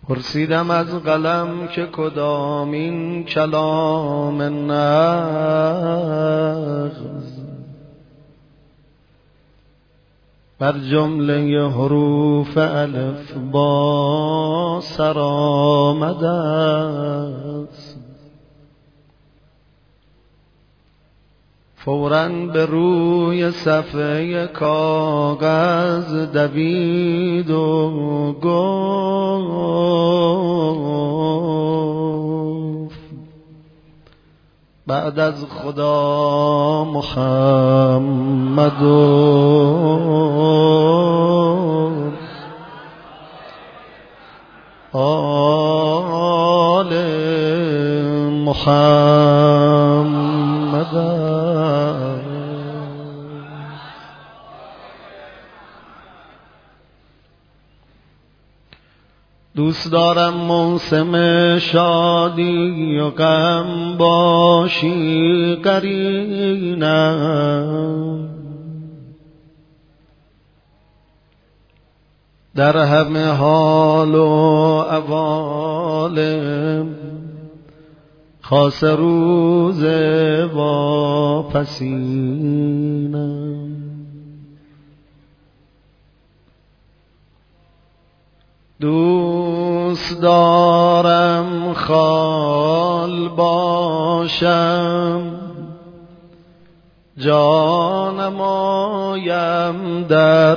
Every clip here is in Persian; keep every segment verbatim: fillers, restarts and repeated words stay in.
پرسیدم از قلم که کدامین کلام نغز بر جمله حروف الف با سر آمده است. فوراً به روی صفحه کاغذ دوید و گفت بعد از خدا محمد و آل محمد. دوست دارم موسم شادی و غم باشی قرینم، در همه حال و احوال، خاص روز واپسینم. دوست دارم خال باشم، جانم آیم در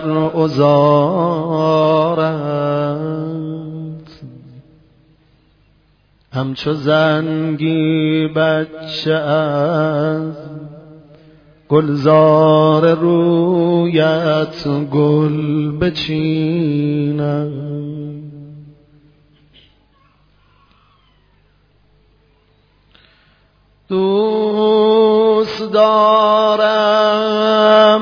عذارت، همچو زنگی بچه از گلزار رویت گل بچینم. دوست دارم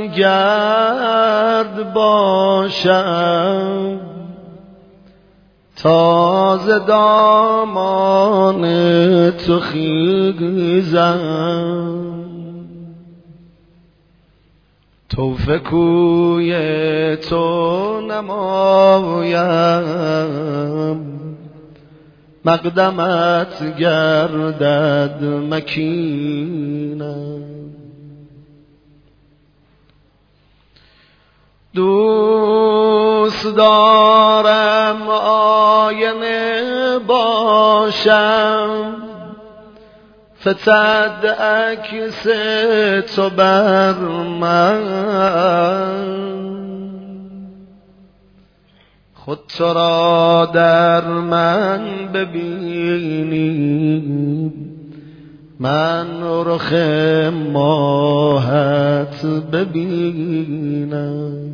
گرد باشم، تازه دامان تو خیزم، توفه کوی تو نمایم، مقدمت گردد مکینم. دوست دارم آینه باشم، فتد عکس تو بر من، خود تو را در من ببینی، من رخ ماهت ببینم.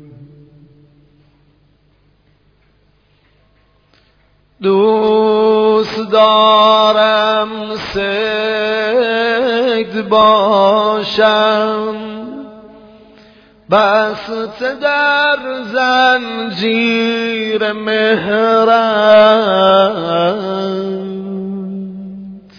دوست دارم صید باشم، بسته در زنجیر مهرت.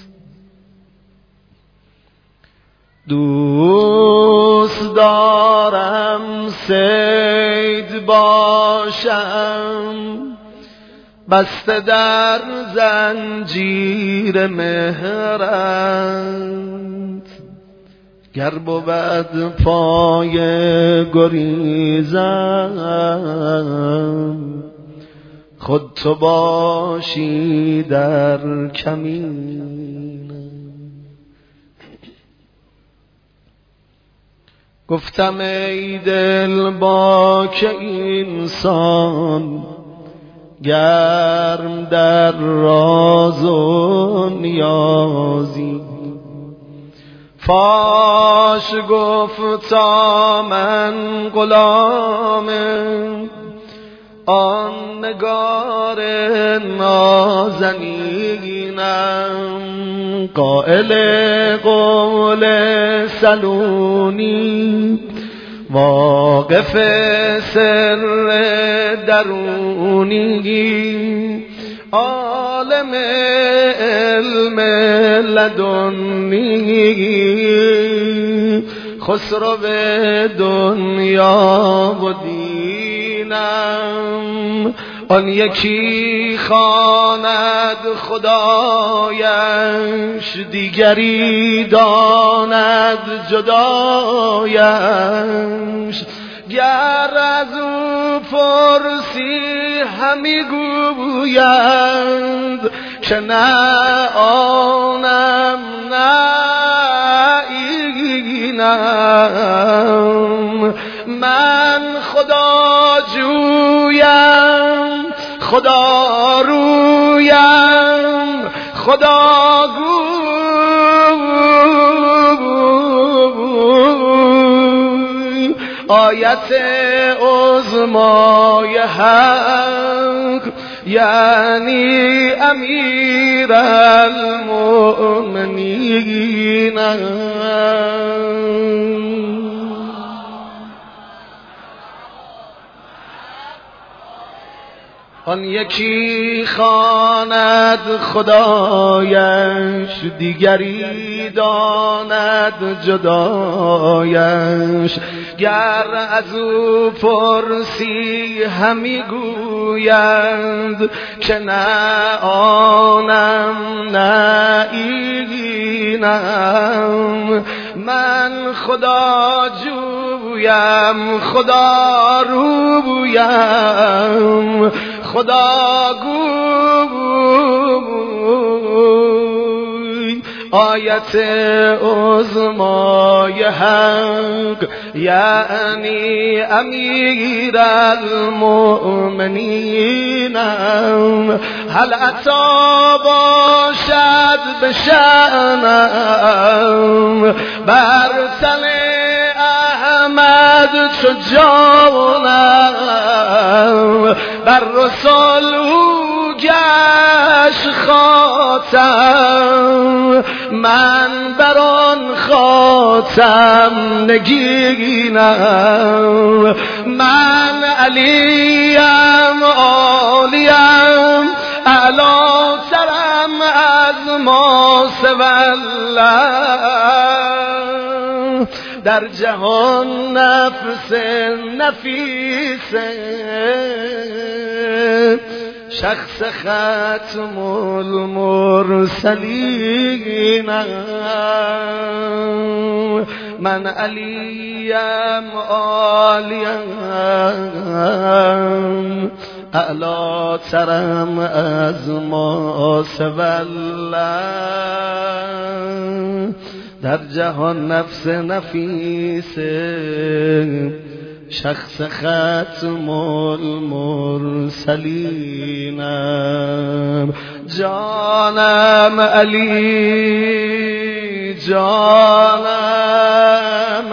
دوست دارم صید باشم، بسته در زنجیر مهرت، گر بود پای گریزم، خود تو باشی در کمین. گفتم ای دل با که اینسان، گرم در راز و نیازی، فاش گفتا من غلام آن نگار نازنینم، قائل قول سلونی، واقف سر درونی، عالم علم لدنی، خسرو دنیا و دینم، آن یکی خواند خدایش، دیگری داند جدایش. گر از او پرسی همی گویند که نه آنم نه اینم. من خدا جویم، خدا رویم، خدا گوی. آیت عظمای حق یعنی امیر المؤمنین. آن یکی خواند خدایش، دیگری داند جدایش. گر از او پرسی همی گویند که نه آنم نه اینم. من خدا جویم، خدا رویم، خدا گوی. آیت عظمای حق یعنی امیر المؤمنین. هل عطا باشد به شأنم، بر تن احمد چو جانم. بر رسول او گشت خاتم، من بر آن خاتم نگینم. من علیم عالیم، اعلی ترم از ما سوی الله. در جهان نفس نفیس، شخص ختم المرسلین. من علیم عالیم، اعلی ترم از ما سوی الله. در جهان نفس نفیس، شخص ختم المرسلینم. جانم علی، جانم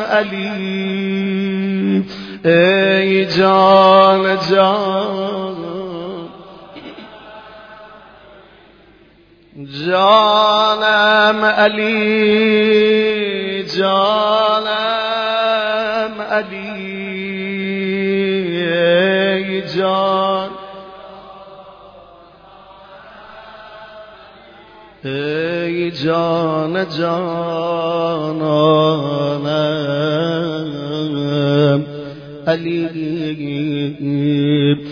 علی، ای جان جان، جانم علی، جانم علی، ای جان، ای جان جانانم علی.